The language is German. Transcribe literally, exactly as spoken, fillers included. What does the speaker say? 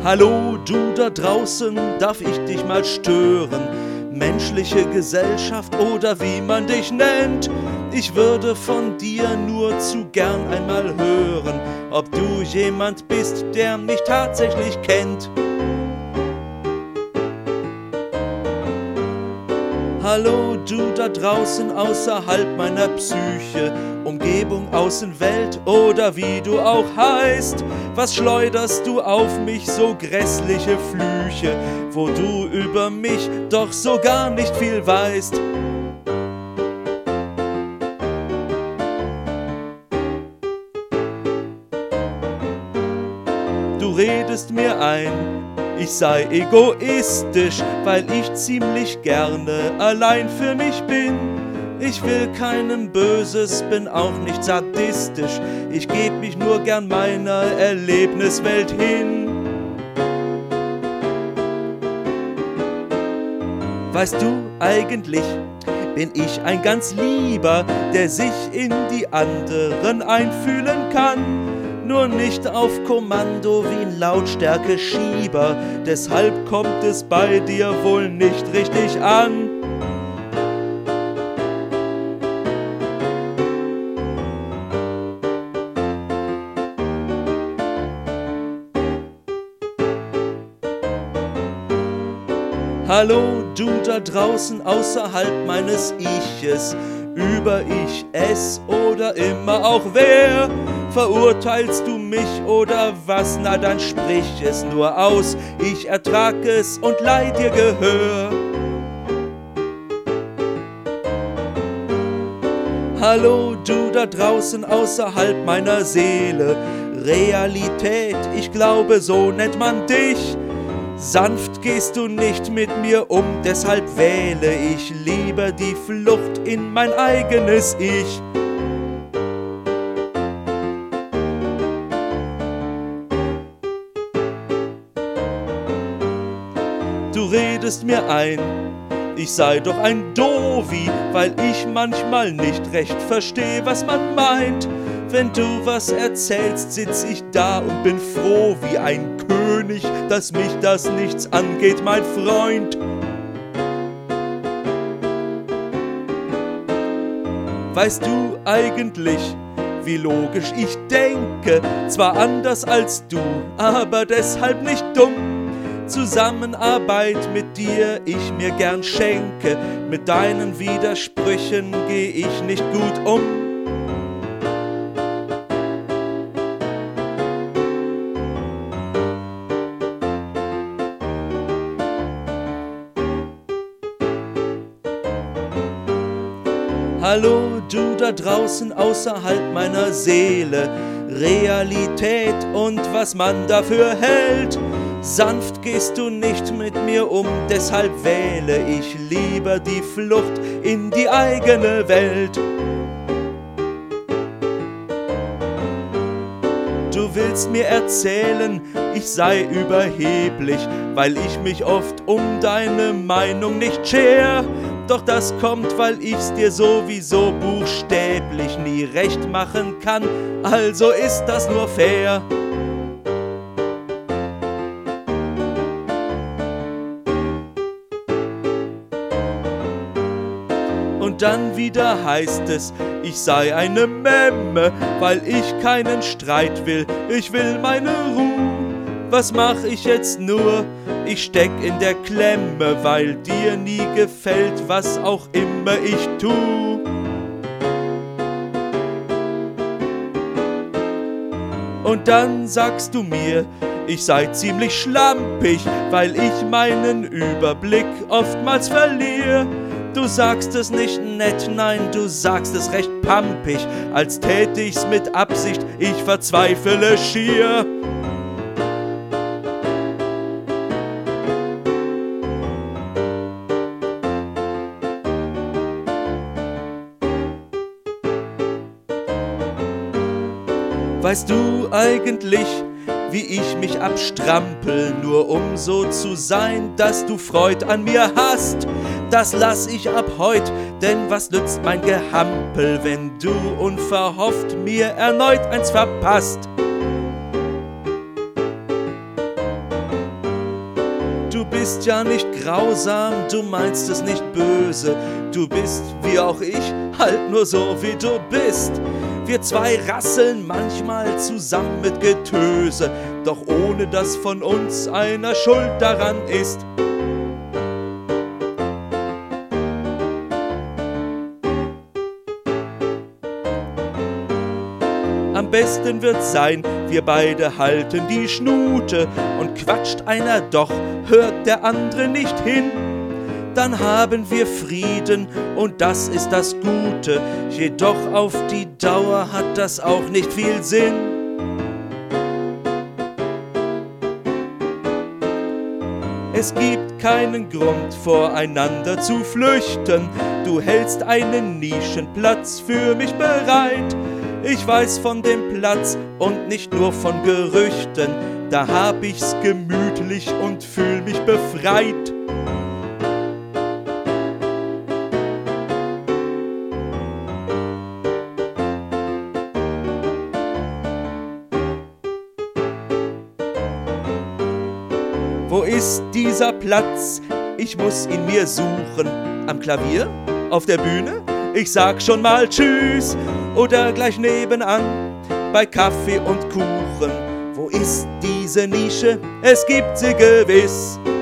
Hallo, du da draußen, darf ich dich mal stören? Menschliche Gesellschaft oder wie man dich nennt. Ich würde von dir nur zu gern einmal hören, ob du jemand bist, der mich tatsächlich kennt. Hallo, du da draußen außerhalb meiner Psyche, Umgebung, Außenwelt oder wie du auch heißt. Was schleuderst du auf mich so grässliche Flüche, wo du über mich doch so gar nicht viel weißt? Du redest mir ein, ich sei egoistisch, weil ich ziemlich gerne allein für mich bin. Ich will keinem Böses, bin auch nicht sadistisch, ich geb mich nur gern meiner Erlebniswelt hin. Weißt du, eigentlich bin ich ein ganz Lieber, der sich in die anderen einfühlen kann. Nur nicht auf Kommando wie ein Lautstärke-Schieber, deshalb kommt es bei dir wohl nicht richtig an. Hallo, du da draußen außerhalb meines Iches, über ich, es oder immer auch wer. Verurteilst du mich oder was? Na dann sprich es nur aus, ich ertrag es und leih dir Gehör. Hallo, du da draußen außerhalb meiner Seele, Realität, ich glaube, so nennt man dich. Sanft gehst du nicht mit mir um, deshalb wähle ich lieber die Flucht in mein eigenes Ich. Du redest mir ein, ich sei doch ein Dovi, weil ich manchmal nicht recht versteh, was man meint. Wenn du was erzählst, sitz ich da und bin froh wie ein König, dass mich das nichts angeht, mein Freund. Weißt du eigentlich, wie logisch ich denke? Zwar anders als du, aber deshalb nicht dumm. Zusammenarbeit mit dir ich mir gern schenke, mit deinen Widersprüchen geh ich nicht gut um. Hallo, du da draußen außerhalb meiner Seele, Realität und was man dafür hält. Sanft gehst du nicht mit mir um, deshalb wähle ich lieber die Flucht in die eigene Welt. Du willst mir erzählen, ich sei überheblich, weil ich mich oft um deine Meinung nicht scher. Doch das kommt, weil ich's dir sowieso buchstäblich nie recht machen kann, also ist das nur fair. Und dann wieder heißt es, ich sei eine Memme, weil ich keinen Streit will, ich will meine Ruhe. Was mach ich jetzt nur? Ich steck in der Klemme, weil dir nie gefällt, was auch immer ich tu. Und dann sagst du mir, ich sei ziemlich schlampig, weil ich meinen Überblick oftmals verliere. Du sagst es nicht nett, nein, du sagst es recht pampig, als tät ich's mit Absicht, ich verzweifle schier. Weißt du eigentlich, wie ich mich abstrampel, nur um so zu sein, dass du Freud an mir hast? Das lass ich ab heut, denn was nützt mein Gehampel, wenn du unverhofft mir erneut eins verpasst? bist ja nicht grausam, du meinst es nicht böse. Du bist, wie auch ich, halt nur so, wie du bist. Wir zwei rasseln manchmal zusammen mit Getöse, doch ohne dass von uns einer schuld daran ist. Am besten wird's sein, wir beide halten die Schnute, und quatscht einer doch, hört der andere nicht hin. Dann haben wir Frieden, und das ist das Gute, jedoch auf die Dauer hat das auch nicht viel Sinn. Es gibt keinen Grund, voreinander zu flüchten, du hältst einen Nischenplatz für mich bereit. Ich weiß von dem Platz und nicht nur von Gerüchten, da hab ich's gemütlich und fühl mich befreit. Wo ist dieser Platz? Ich muss ihn mir suchen. Am Klavier? Auf der Bühne? Ich sag schon mal Tschüss. Oder gleich nebenan, bei Kaffee und Kuchen. Wo ist diese Nische? Es gibt sie gewiss.